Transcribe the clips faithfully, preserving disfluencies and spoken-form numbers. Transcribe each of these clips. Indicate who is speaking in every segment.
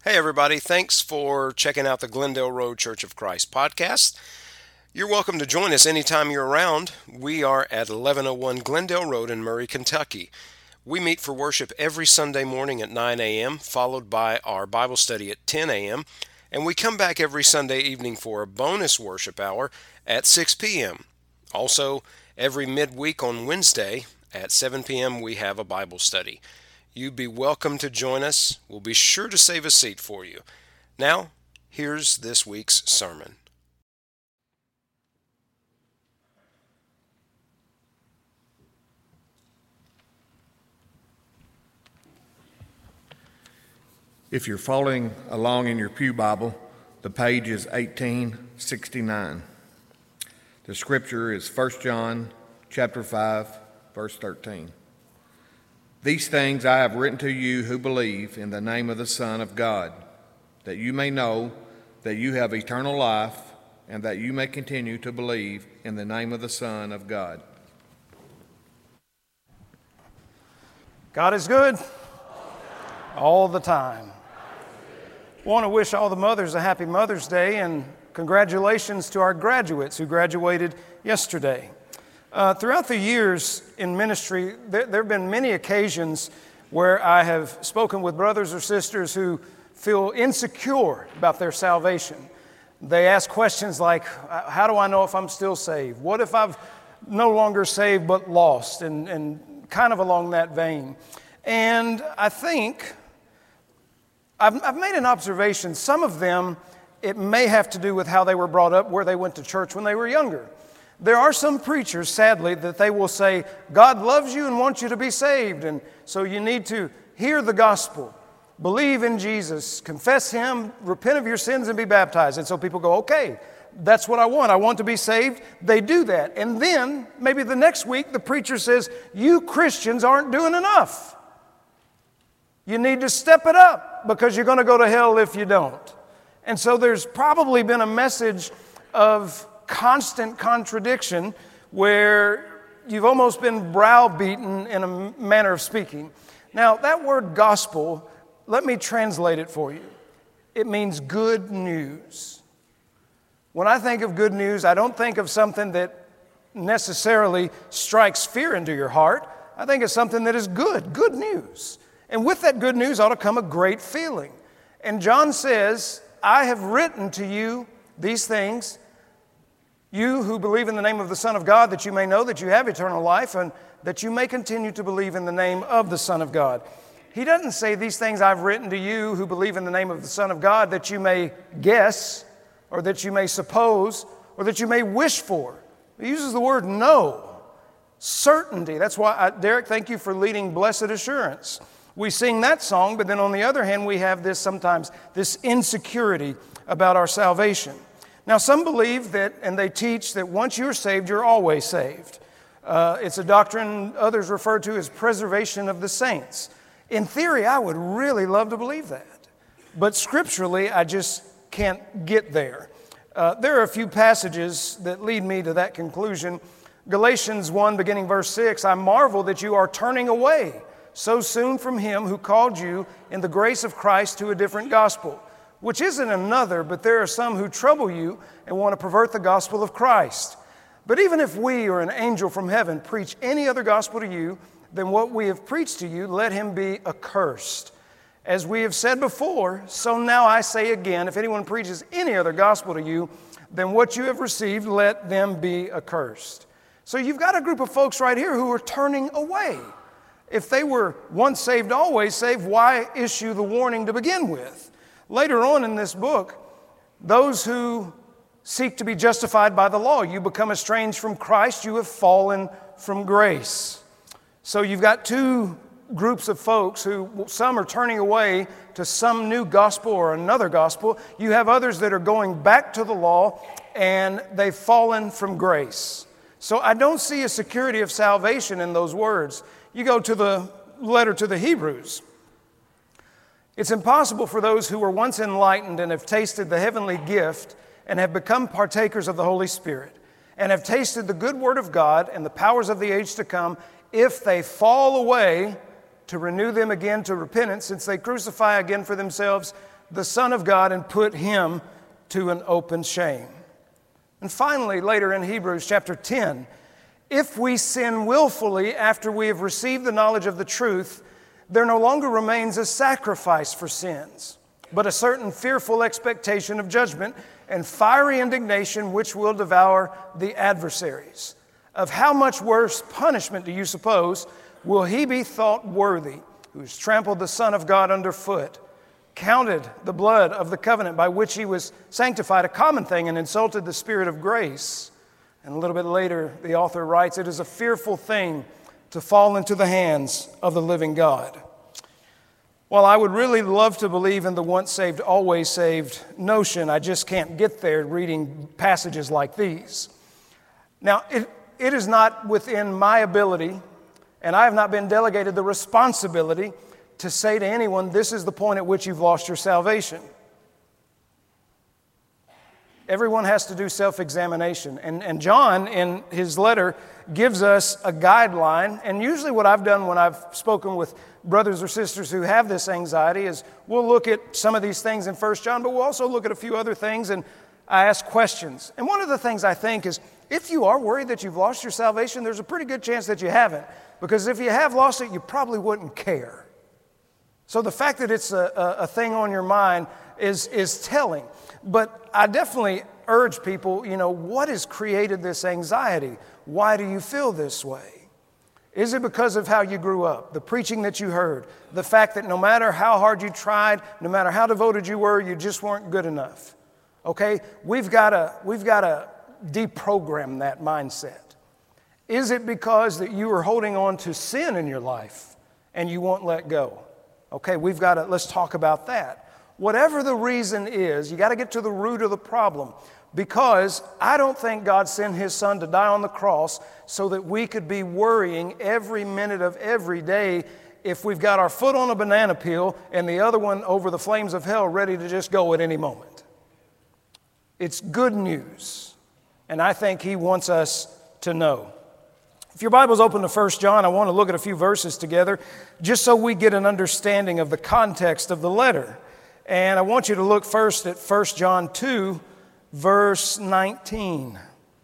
Speaker 1: Hey, everybody. Thanks for checking out the Glendale Road Church of Christ podcast. You're welcome to join us anytime you're around. We are at eleven oh one Glendale Road in Murray, Kentucky. We meet for worship every Sunday morning at nine a.m., followed by our Bible study at ten a.m., and we come back every Sunday evening for a bonus worship hour at six p.m. Also, every midweek on Wednesday at seven p.m. we have a Bible study. You'd be welcome to join us. We'll be sure to save a seat for you. Now, here's this week's sermon.
Speaker 2: If you're following along in your pew Bible, the page is eighteen sixty-nine. The scripture is First John chapter five, verse thirteen. These things I have written to you who believe in the name of the Son of God, that you may know that you have eternal life, and that you may continue to believe in the name of the Son of God.
Speaker 3: God is good all the time. I want to wish all the mothers a happy Mother's Day, and congratulations to our graduates who graduated yesterday. Uh, throughout the years in ministry, there, there have been many occasions where I have spoken with brothers or sisters who feel insecure about their salvation. They ask questions like, how do I know if I'm still saved? What if I'm no longer saved but lost? And, and kind of along that vein. And I think I've, I've made an observation. Some of them, it may have to do with how they were brought up, where they went to church when they were younger. There are some preachers, sadly, that they will say, God loves you and wants you to be saved, and so you need to hear the gospel, believe in Jesus, confess Him, repent of your sins, and be baptized. And so people go, okay, that's what I want. I want to be saved. They do that. And then, maybe the next week, the preacher says, you Christians aren't doing enough. You need to step it up because you're going to go to hell if you don't. And so there's probably been a message of constant contradiction where you've almost been browbeaten in a manner of speaking. Now, that word gospel, let me translate it for you. It means good news. When I think of good news, I don't think of something that necessarily strikes fear into your heart. I think of something that is good, good news. And with that good news ought to come a great feeling. And John says, I have written to you these things, you who believe in the name of the Son of God, that you may know that you have eternal life and that you may continue to believe in the name of the Son of God. He doesn't say these things I've written to you who believe in the name of the Son of God that you may guess or that you may suppose or that you may wish for. He uses the word know, certainty. That's why, I, Derek, thank you for leading Blessed Assurance. We sing that song, but then on the other hand, we have this sometimes, this insecurity about our salvation. Now, some believe that, and they teach that once you're saved, you're always saved. Uh, it's a doctrine others refer to as preservation of the saints. In theory, I would really love to believe that. But scripturally, I just can't get there. Uh, there are a few passages that lead me to that conclusion. Galatians one, beginning verse six, I marvel that you are turning away so soon from Him who called you in the grace of Christ to a different gospel, which isn't another, but there are some who trouble you and want to pervert the gospel of Christ. But even if we or an angel from heaven preach any other gospel to you than what we have preached to you, let him be accursed. As we have said before, so now I say again, if anyone preaches any other gospel to you than what you have received, let them be accursed. So you've got a group of folks right here who are turning away. If they were once saved, always saved, why issue the warning to begin with? Later on in this book, those who seek to be justified by the law, you become estranged from Christ, you have fallen from grace. So you've got two groups of folks who, some are turning away to some new gospel or another gospel. You have others that are going back to the law and they've fallen from grace. So I don't see a security of salvation in those words. You go to the letter to the Hebrews. It's impossible for those who were once enlightened and have tasted the heavenly gift and have become partakers of the Holy Spirit and have tasted the good word of God and the powers of the age to come, if they fall away, to renew them again to repentance, since they crucify again for themselves the Son of God and put him to an open shame. And finally, later in Hebrews chapter ten, if we sin willfully after we have received the knowledge of the truth, there no longer remains a sacrifice for sins, but a certain fearful expectation of judgment and fiery indignation which will devour the adversaries. Of how much worse punishment do you suppose will he be thought worthy who has trampled the Son of God underfoot, counted the blood of the covenant by which he was sanctified a common thing, and insulted the Spirit of grace? And a little bit later, the author writes, it is a fearful thing to fall into the hands of the living God. While I would really love to believe in the once saved, always saved notion, I just can't get there reading passages like these. Now, it, it is not within my ability, and I have not been delegated the responsibility to say to anyone, this is the point at which you've lost your salvation. Everyone has to do self-examination. And, and John, in his letter, gives us a guideline. And usually what I've done when I've spoken with brothers or sisters who have this anxiety is we'll look at some of these things in First John, but we'll also look at a few other things, and I ask questions. And one of the things I think is, if you are worried that you've lost your salvation, there's a pretty good chance that you haven't. Because if you have lost it, you probably wouldn't care. So the fact that it's a, a, a thing on your mind is, is telling. But I definitely urge people, you know, what has created this anxiety? Why do you feel this way? Is it because of how you grew up, the preaching that you heard, the fact that no matter how hard you tried, no matter how devoted you were, you just weren't good enough? Okay, we've got to we've got to deprogram that mindset. Is it because that you are holding on to sin in your life and you won't let go? Okay, we've got to, let's talk about that. Whatever the reason is, you got to get to the root of the problem, because I don't think God sent his Son to die on the cross so that we could be worrying every minute of every day if we've got our foot on a banana peel and the other one over the flames of hell ready to just go at any moment. It's good news, and I think he wants us to know. If your Bible's open to First John, I want to look at a few verses together just so we get an understanding of the context of the letter. And I want you to look first at First John two, verse nineteen.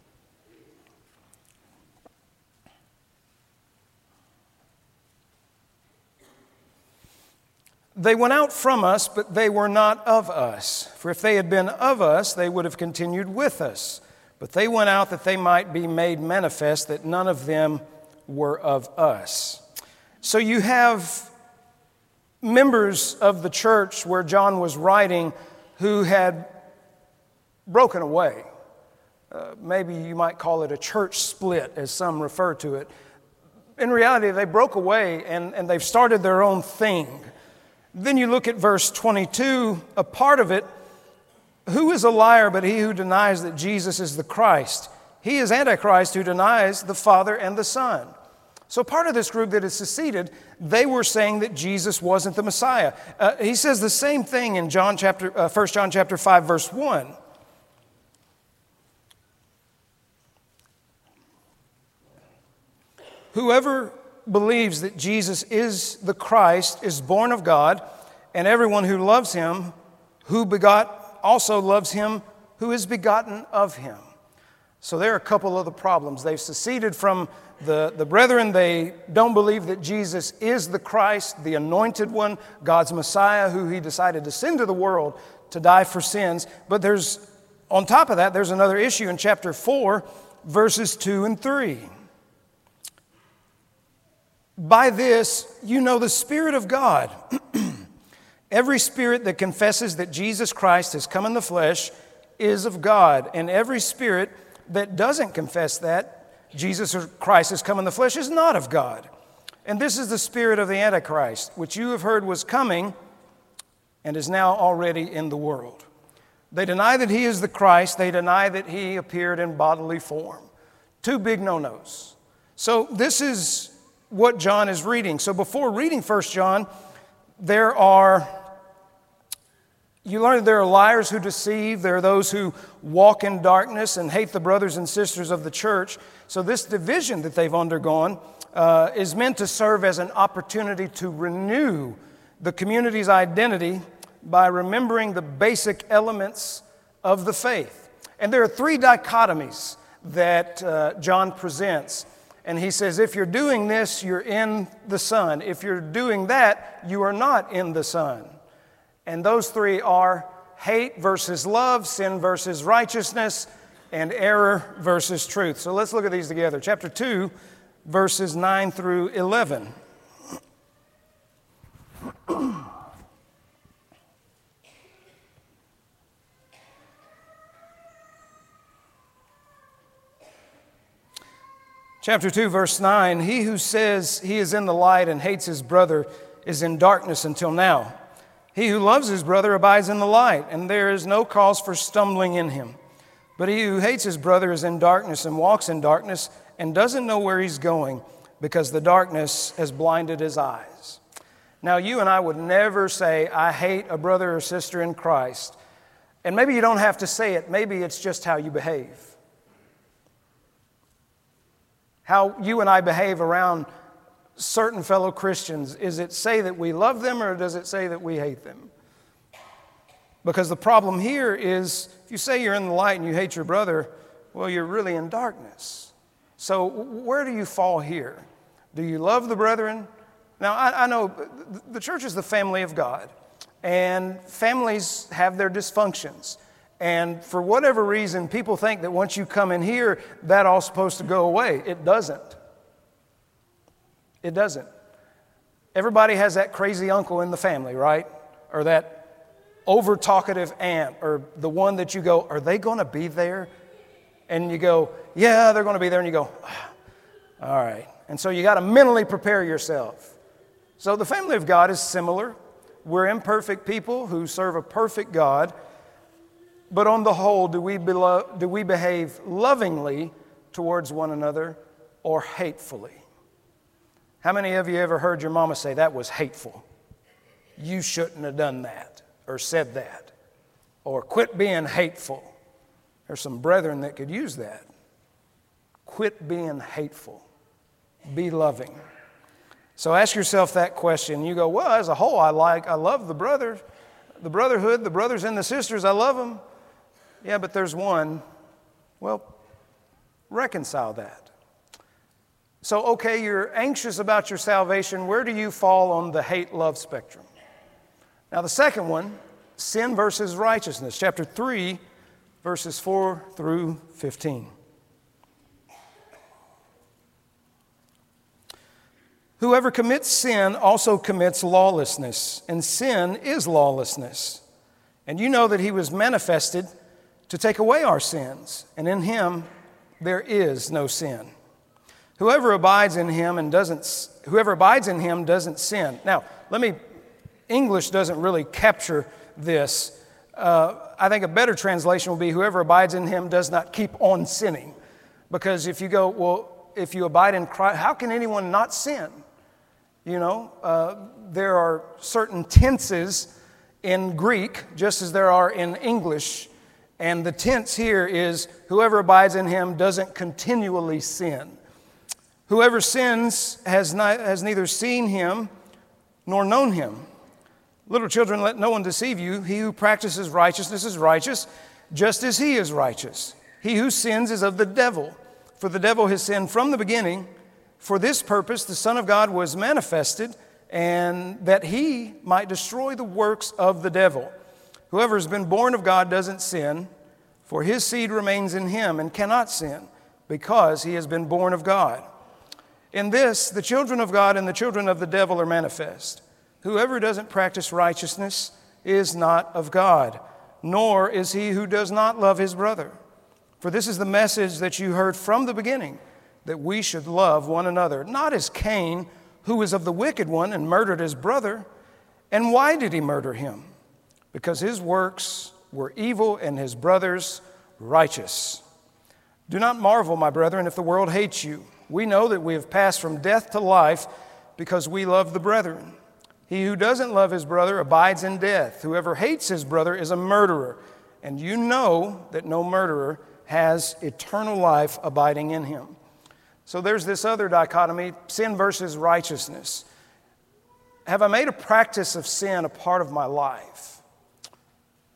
Speaker 3: They went out from us, but they were not of us. For if they had been of us, they would have continued with us. But they went out that they might be made manifest that none of them were of us. So you have members of the church where John was writing who had broken away. Uh, maybe you might call it a church split, as some refer to it. In reality, they broke away and, and they've started their own thing. Then you look at verse twenty-two, a part of it, who is a liar but he who denies that Jesus is the Christ? He is Antichrist who denies the Father and the Son. So part of this group that is seceded, they were saying that Jesus wasn't the Messiah. Uh, he says the same thing in John chapter, uh, First John chapter five, verse one. Whoever believes that Jesus is the Christ is born of God, and everyone who loves him, who begot, also loves him who is begotten of him. So there are a couple of the problems. They've seceded from the, the brethren. They don't believe that Jesus is the Christ, the anointed one, God's Messiah, who he decided to send to the world to die for sins. But there's, on top of that, there's another issue in chapter four, verses two and three. By this, you know the Spirit of God. Every spirit that confesses that Jesus Christ has come in the flesh is of God, and every spirit that doesn't confess that Jesus Christ has come in the flesh is not of God. And this is the spirit of the Antichrist, which you have heard was coming and is now already in the world. They deny that he is the Christ. They deny that he appeared in bodily form. Two big no-nos. So this is what John is reading. So before reading First John, there are, you learn that there are liars who deceive. There are those who walk in darkness and hate the brothers and sisters of the church. So this division that they've undergone uh, is meant to serve as an opportunity to renew the community's identity by remembering the basic elements of the faith. And there are three dichotomies that uh, John presents. And he says, if you're doing this, you're in the Son. If you're doing that, you are not in the Son. And those three are hate versus love, sin versus righteousness, and error versus truth. So let's look at these together. Chapter two, verses nine through eleven. Chapter two, verse nine, he who says he is in the light and hates his brother is in darkness until now. He who loves his brother abides in the light, and there is no cause for stumbling in him. But he who hates his brother is in darkness and walks in darkness and doesn't know where he's going because the darkness has blinded his eyes. Now, you and I would never say, I hate a brother or sister in Christ. And maybe you don't have to say it. Maybe it's just how you behave. How you and I behave around certain fellow Christians. Is it say that we love them or does it say that we hate them? Because the problem here is if you say you're in the light and you hate your brother, well, you're really in darkness. So where do you fall here? Do you love the brethren? Now, I, I know the church is the family of God, and families have their dysfunctions. And for whatever reason, people think that once you come in here, that all's supposed to go away. It doesn't. It doesn't. Everybody has that crazy uncle in the family, right? Or that over-talkative aunt, or the one that you go, are they going to be there? And you go, yeah, they're going to be there. And you go, ah, all right. And so you got to mentally prepare yourself. So the family of God is similar. We're imperfect people who serve a perfect God. But on the whole, do we, belo- do we behave lovingly towards one another or hatefully? How many of you ever heard your mama say, that was hateful? You shouldn't have done that or said that. Or quit being hateful. There's some brethren that could use that. Quit being hateful. Be loving. So ask yourself that question. You go, well, as a whole, I like, I love the brother, the brotherhood, the brothers and the sisters, I love them. Yeah, but there's one. Well, reconcile that. So, okay, you're anxious about your salvation. Where do you fall on the hate-love spectrum? Now, the second one, sin versus righteousness, chapter three, verses four through fifteen. Whoever commits sin also commits lawlessness, and sin is lawlessness. And you know that he was manifested to take away our sins, and in him there is no sin. Whoever abides in him and doesn't, whoever abides in him doesn't sin. Now, let me, English doesn't really capture this. Uh, I think a better translation will be whoever abides in him does not keep on sinning. Because if you go, well, if you abide in Christ, how can anyone not sin? You know, uh, there are certain tenses in Greek, just as there are in English. And the tense here is whoever abides in him doesn't continually sin. Whoever sins has, not, has neither seen him nor known him. Little children, let no one deceive you. He who practices righteousness is righteous, just as he is righteous. He who sins is of the devil, for the devil has sinned from the beginning. For this purpose the Son of God was manifested, and that he might destroy the works of the devil. Whoever has been born of God doesn't sin, for his seed remains in him and cannot sin, because he has been born of God. In this, the children of God and the children of the devil are manifest. Whoever doesn't practice righteousness is not of God, nor is he who does not love his brother. For this is the message that you heard from the beginning, that we should love one another, not as Cain, who was of the wicked one and murdered his brother. And why did he murder him? Because his works were evil and his brother's righteous. Do not marvel, my brethren, if the world hates you. We know that we have passed from death to life because we love the brethren. He who doesn't love his brother abides in death. Whoever hates his brother is a murderer. And you know that no murderer has eternal life abiding in him. So there's this other dichotomy, sin versus righteousness. Have I made a practice of sin a part of my life?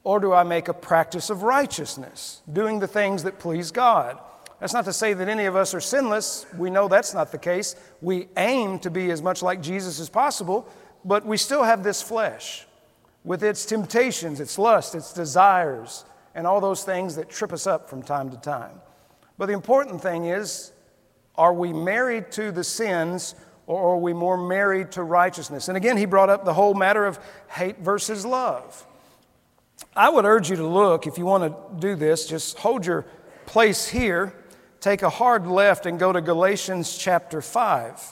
Speaker 3: Or do I make a practice of righteousness, doing the things that please God? That's not to say that any of us are sinless. We know that's not the case. We aim to be as much like Jesus as possible, but we still have this flesh with its temptations, its lust, its desires, and all those things that trip us up from time to time. But the important thing is, are we married to the sins, or are we more married to righteousness? And again, he brought up the whole matter of hate versus love. I would urge you to look, if you want to do this, just hold your place here, take a hard left and go to Galatians chapter five.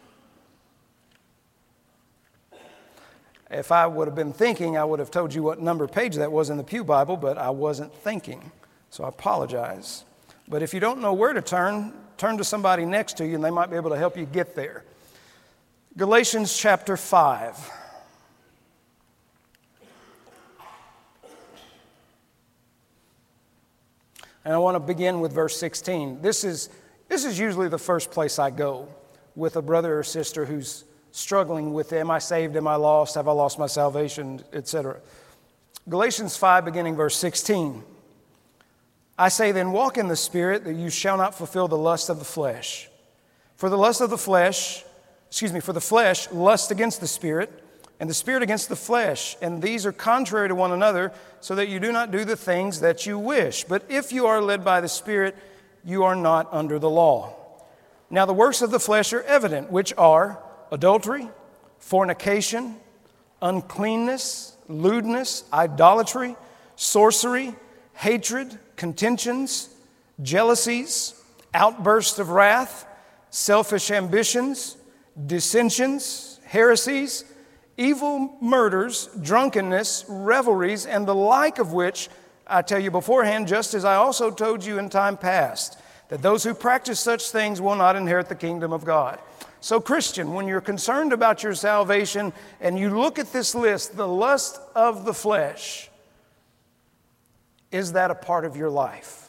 Speaker 3: If I would have been thinking, I would have told you what number page that was in the Pew Bible, but I wasn't thinking, so I apologize. But if you don't know where to turn, turn to somebody next to you and they might be able to help you get there. Galatians chapter five. And I want to begin with verse sixteen. This is, this is usually the first place I go with a brother or sister who's struggling with, am I saved, am I lost, have I lost my salvation, et cetera. Galatians five, beginning verse sixteen. I say then, walk in the Spirit, that you shall not fulfill the lust of the flesh. For the lust of the flesh, excuse me, for the flesh lusts against the Spirit, and the Spirit against the flesh, and these are contrary to one another, so that you do not do the things that you wish. But if you are led by the Spirit, you are not under the law. Now the works of the flesh are evident, which are adultery, fornication, uncleanness, lewdness, idolatry, sorcery, hatred, contentions, jealousies, outbursts of wrath, selfish ambitions, dissensions, heresies, evil murders, drunkenness, revelries, and the like of which I tell you beforehand, just as I also told you in time past, that those who practice such things will not inherit the kingdom of God. So, Christian, when you're concerned about your salvation and you look at this list, the lust of the flesh, is that a part of your life?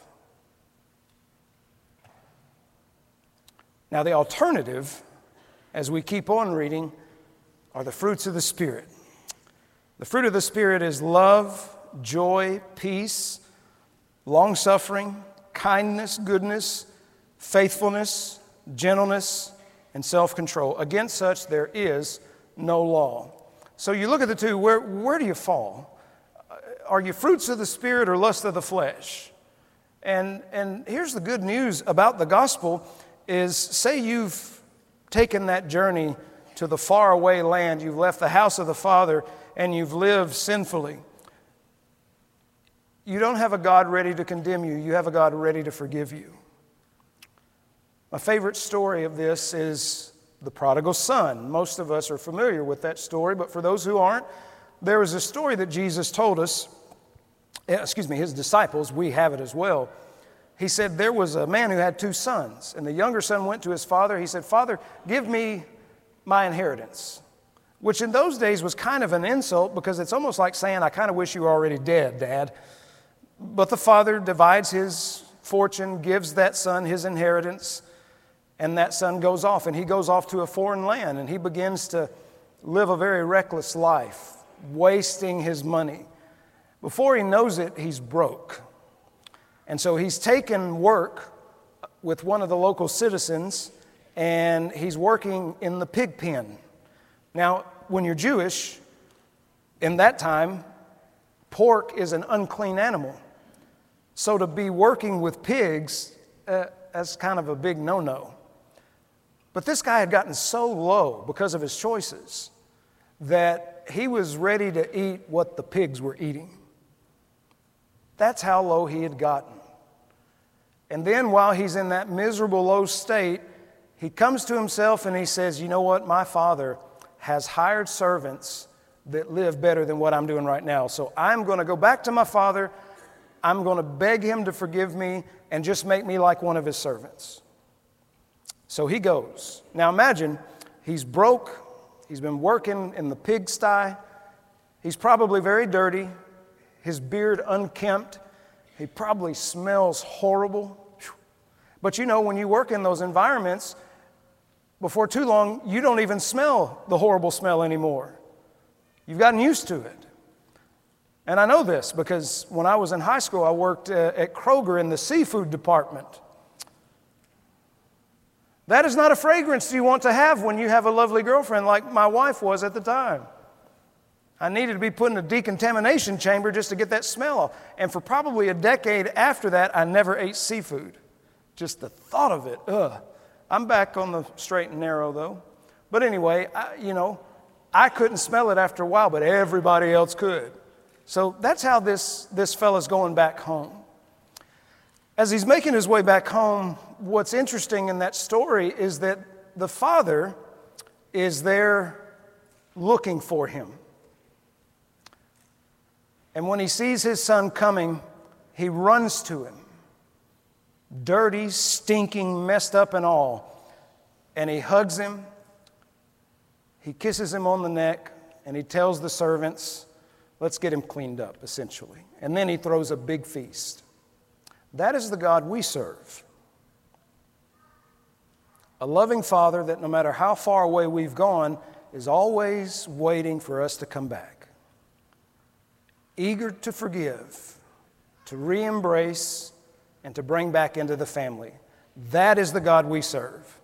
Speaker 3: Now, the alternative, as we keep on reading, are the fruits of the Spirit. The fruit of the Spirit is love, joy, peace, long-suffering, kindness, goodness, faithfulness, gentleness, and self-control. Against such there is no law. So you look at the two, where, where do you fall? Are you fruits of the Spirit or lust of the flesh? And, and here's the good news about the gospel is, say you've taken that journey to the faraway land, you've left the house of the Father, and you've lived sinfully. You don't have a God ready to condemn you. You have a God ready to forgive you. My favorite story of this is the prodigal son. Most of us are familiar with that story, but for those who aren't, there was a story that Jesus told us, excuse me, his disciples, we have it as well. He said there was a man who had two sons, and the younger son went to his father. He said, "Father, give me my inheritance," which in those days was kind of an insult because it's almost like saying, "I kind of wish you were already dead, Dad." But the father divides his fortune, gives that son his inheritance, and that son goes off, and he goes off to a foreign land, and he begins to live a very reckless life, wasting his money. Before he knows it, he's broke. And so he's taken work with one of the local citizens, and he's working in the pig pen. Now, when you're Jewish, in that time, pork is an unclean animal. So to be working with pigs, uh, that's kind of a big no-no. But this guy had gotten so low because of his choices that he was ready to eat what the pigs were eating. That's how low he had gotten. And then while he's in that miserable low state, he comes to himself and he says, "You know what? My father has hired servants that live better than what I'm doing right now. So I'm going to go back to my father. I'm going to beg him to forgive me and just make me like one of his servants." So he goes. Now imagine, he's broke. He's been working in the pigsty. He's probably very dirty. His beard unkempt. He probably smells horrible. But you know, when you work in those environments, before too long, you don't even smell the horrible smell anymore. You've gotten used to it. And I know this because when I was in high school, I worked uh, at Kroger in the seafood department. That is not a fragrance you want to have when you have a lovely girlfriend like my wife was at the time. I needed to be put in a decontamination chamber just to get that smell off. And for probably a decade after that, I never ate seafood. Just the thought of it, ugh. I'm back on the straight and narrow, though. But anyway, I, you know, I couldn't smell it after a while, but everybody else could. So that's how this, this fella's going back home. As he's making his way back home, what's interesting in that story is that the father is there looking for him. And when he sees his son coming, he runs to him. Dirty, stinking, messed up and all. And he hugs him. He kisses him on the neck. And he tells the servants, let's get him cleaned up, essentially. And then he throws a big feast. That is the God we serve. A loving Father that no matter how far away we've gone is always waiting for us to come back. Eager to forgive, to re-embrace, and to bring back into the family. That is the God we serve.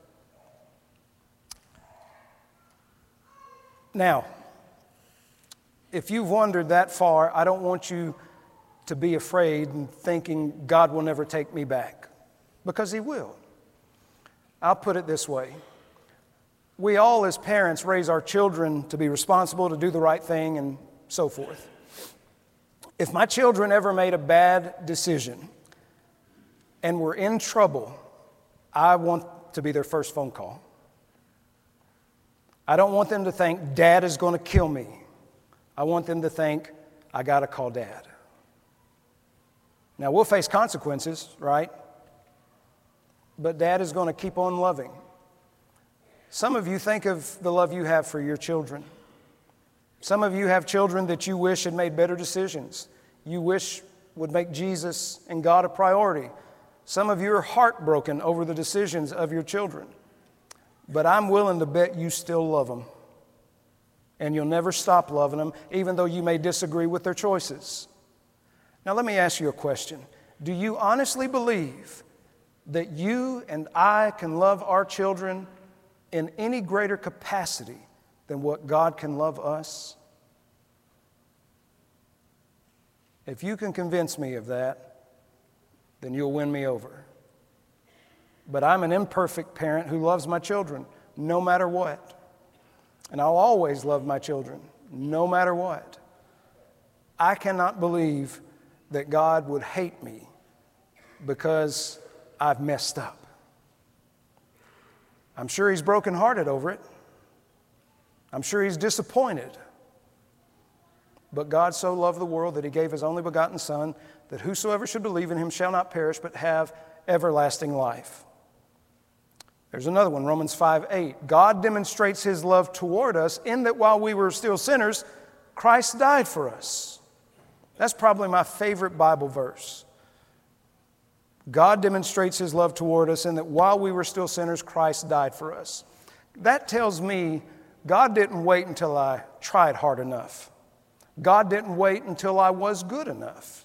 Speaker 3: Now, if you've wandered that far, I don't want you to be afraid and thinking God will never take me back, because He will. I'll put it this way. We all as parents raise our children to be responsible, to do the right thing, and so forth. If my children ever made a bad decision and were in trouble, I want to be their first phone call. I don't want them to think, Dad is going to kill me. I want them to think, I got to call Dad. Now, we'll face consequences, right? But Dad is going to keep on loving. Some of you think of the love you have for your children. Some of you have children that you wish had made better decisions. You wish would make Jesus and God a priority. Some of you are heartbroken over the decisions of your children. But I'm willing to bet you still love them. And you'll never stop loving them, even though you may disagree with their choices. Now, let me ask you a question. Do you honestly believe that you and I can love our children in any greater capacity than what God can love us? If you can convince me of that, then you'll win me over. But I'm an imperfect parent who loves my children no matter what. And I'll always love my children no matter what. I cannot believe that God would hate me because I've messed up. I'm sure He's brokenhearted over it. I'm sure He's disappointed. But God so loved the world that He gave His only begotten Son, that whosoever should believe in Him shall not perish but have everlasting life. There's another one, Romans five eight. God demonstrates His love toward us in that while we were still sinners, Christ died for us. That's probably my favorite Bible verse. God demonstrates His love toward us in that while we were still sinners, Christ died for us. That tells me God didn't wait until I tried hard enough. God didn't wait until I was good enough.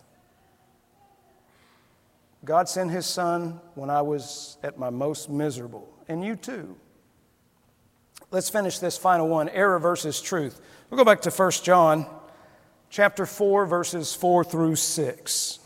Speaker 3: God sent His Son when I was at my most miserable, and you too. Let's finish this final one, error versus truth. We'll go back to First John chapter four, verses four through six.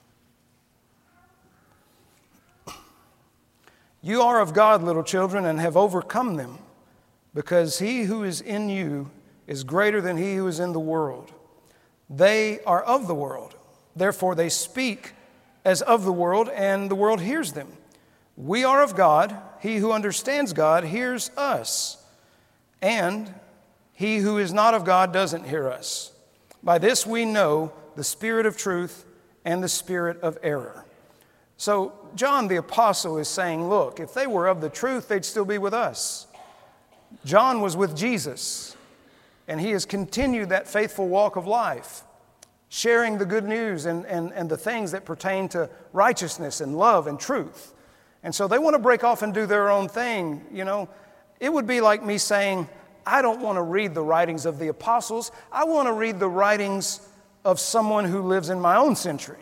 Speaker 3: You are of God, little children, and have overcome them, because He who is in you is greater than he who is in the world. They are of the world, therefore they speak as of the world, and the world hears them. We are of God. He who understands God hears us, and he who is not of God doesn't hear us. By this we know the spirit of truth and the spirit of error. So John the apostle is saying, look, if they were of the truth, they'd still be with us. John was with Jesus, and he has continued that faithful walk of life, sharing the good news and, and, and the things that pertain to righteousness and love and truth. And so they want to break off and do their own thing. You know, it would be like me saying, I don't want to read the writings of the apostles. I want to read the writings of someone who lives in my own century.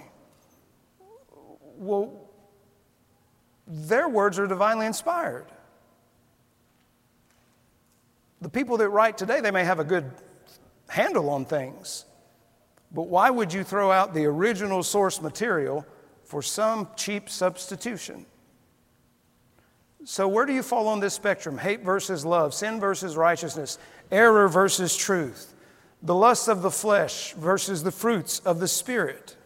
Speaker 3: Well, their words are divinely inspired. The people that write today, they may have a good handle on things, but why would you throw out the original source material for some cheap substitution? So where do you fall on this spectrum? Hate versus love, sin versus righteousness, error versus truth, the lusts of the flesh versus the fruits of the Spirit.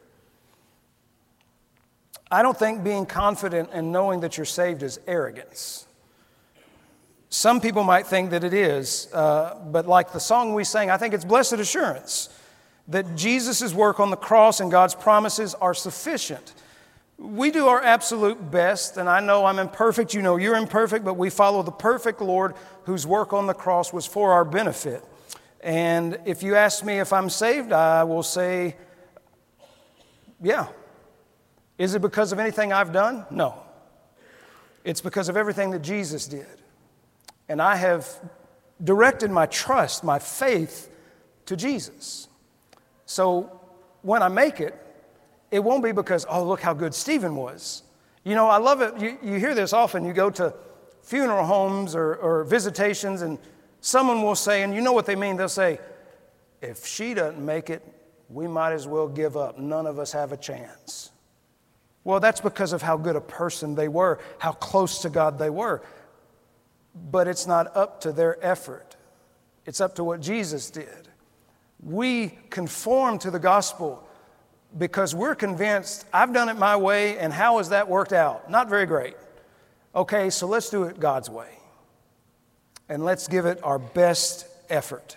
Speaker 3: I don't think being confident and knowing that you're saved is arrogance. Some people might think that it is, uh, but like the song we sang, I think it's blessed assurance that Jesus' work on the cross and God's promises are sufficient. We do our absolute best, and I know I'm imperfect, you know you're imperfect, but we follow the perfect Lord whose work on the cross was for our benefit. And if you ask me if I'm saved, I will say, yeah. Is it because of anything I've done? No. It's because of everything that Jesus did. And I have directed my trust, my faith to Jesus. So when I make it, it won't be because, oh, look how good Stephen was. You know, I love it. You, you hear this often. You go to funeral homes or, or visitations, and someone will say, and you know what they mean, they'll say, if she doesn't make it, we might as well give up. None of us have a chance. Well, that's because of how good a person they were, how close to God they were. But it's not up to their effort. It's up to what Jesus did. We conform to the gospel because we're convinced, I've done it my way, and how has that worked out? Not very great. Okay, so let's do it God's way. And let's give it our best effort.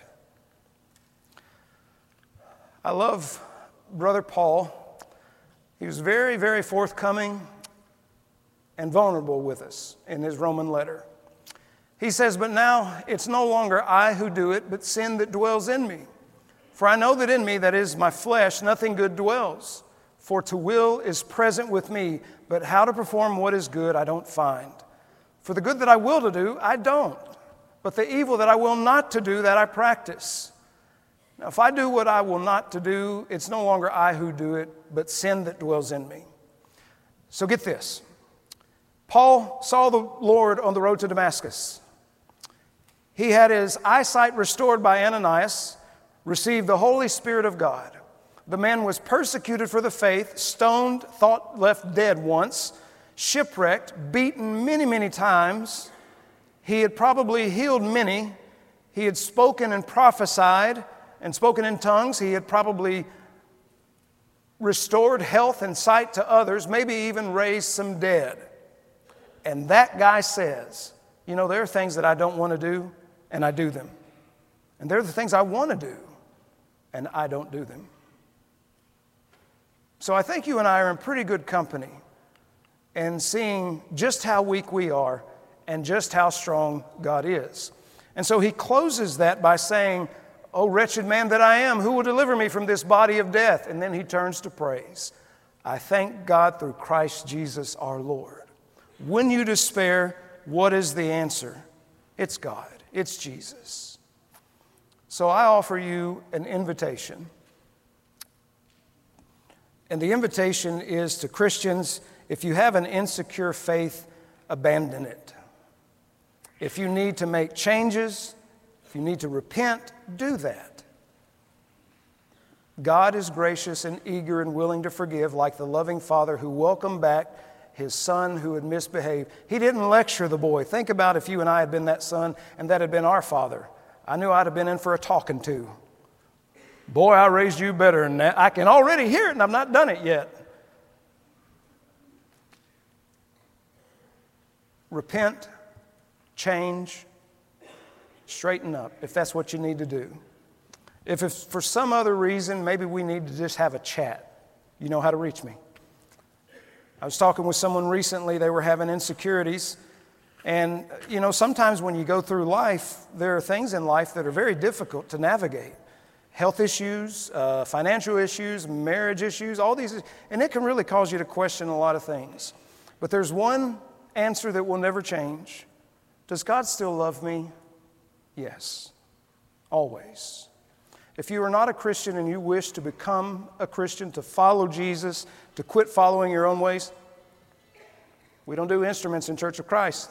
Speaker 3: I love Brother Paul. He was very, very forthcoming and vulnerable with us in his Roman letter. He says, but now it's no longer I who do it, but sin that dwells in me. For I know that in me, that is my flesh, nothing good dwells. For to will is present with me, but how to perform what is good I don't find. For the good that I will to do, I don't. But the evil that I will not to do, that I practice. Now, if I do what I will not to do, it's no longer I who do it, but sin that dwells in me. So get this. Paul saw the Lord on the road to Damascus. He had his eyesight restored by Ananias, received the Holy Spirit of God. The man was persecuted for the faith, stoned, thought left dead once, shipwrecked, beaten many, many times. He had probably healed many. He had spoken and prophesied and spoken in tongues. He had probably restored health and sight to others, maybe even raised some dead. And that guy says, you know, there are things that I don't want to do, and I do them. And there are the things I want to do, and I don't do them. So I think you and I are in pretty good company in seeing just how weak we are and just how strong God is. And so he closes that by saying, "O wretched man that I am, who will deliver me from this body of death?" And then he turns to praise. I thank God through Christ Jesus our Lord. When you despair, what is the answer? It's God. It's Jesus. So I offer you an invitation. And the invitation is to Christians, if you have an insecure faith, abandon it. If you need to make changes, if you need to repent, do that. God is gracious and eager and willing to forgive, like the loving Father who welcomed back his son who had misbehaved. He didn't lecture the boy. Think about if you and I had been that son and that had been our father. I knew I'd have been in for a talking to. Boy, I raised you better than that. I can already hear it and I've not done it yet. Repent, change, straighten up if that's what you need to do. If it's for some other reason, maybe we need to just have a chat. You know how to reach me. I was talking with someone recently. They were having insecurities. And, you know, sometimes when you go through life, there are things in life that are very difficult to navigate. Health issues, uh, financial issues, marriage issues, all these. And it can really cause you to question a lot of things. But there's one answer that will never change. Does God still love me? Yes, always. If you are not a Christian and you wish to become a Christian, to follow Jesus, to quit following your own ways, we don't do instruments in Church of Christ.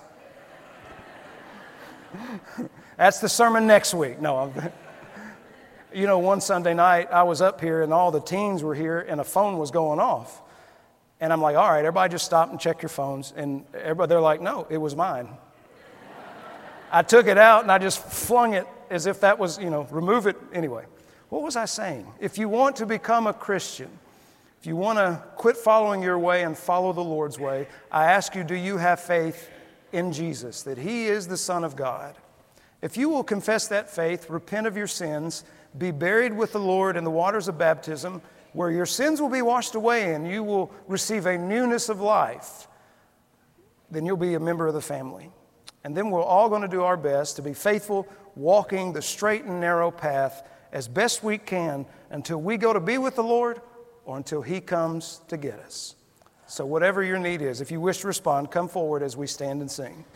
Speaker 3: That's the sermon next week. No, I'm, you know, one Sunday night I was up here and all the teens were here and a phone was going off. And I'm like, all right, everybody just stop and check your phones. And everybody, they're like, no, it was mine. I took it out and I just flung it as if that was, you know, remove it. Anyway, what was I saying? If you want to become a Christian, if you want to quit following your way and follow the Lord's way, I ask you, do you have faith in Jesus, that He is the Son of God? If you will confess that faith, repent of your sins, be buried with the Lord in the waters of baptism, where your sins will be washed away and you will receive a newness of life, then you'll be a member of the family. And then we're all going to do our best to be faithful, walking the straight and narrow path as best we can until we go to be with the Lord or until He comes to get us. So whatever your need is, if you wish to respond, come forward as we stand and sing.